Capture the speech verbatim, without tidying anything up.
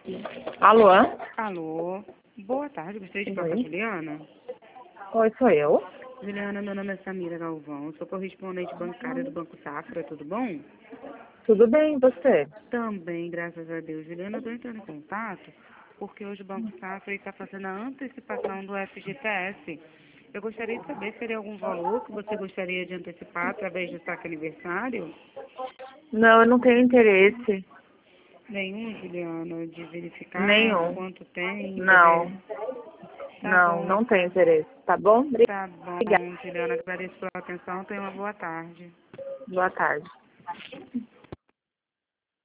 Alô? Alô, boa tarde, gostaria de falar com a Oi. Juliana. Oi, sou eu. Juliana, meu nome é Samira Galvão, eu sou correspondente bancária do Banco Safra, tudo bom? Tudo bem, e você? Também, graças a Deus. Juliana, eu estou entrando em contato porque hoje o Banco Safra está fazendo a antecipação do F G T S. Eu gostaria de saber se teria algum valor que você gostaria de antecipar através do saque aniversário. Não, eu não tenho interesse. Nenhum, Juliana, de verificar Nenhum. quanto tem, Não. saber. Tá Não, bom, não tenho interesse. Tá bom? tá bom, Obrigada. Juliana, agradeço pela atenção, tenha uma boa tarde. Boa tarde.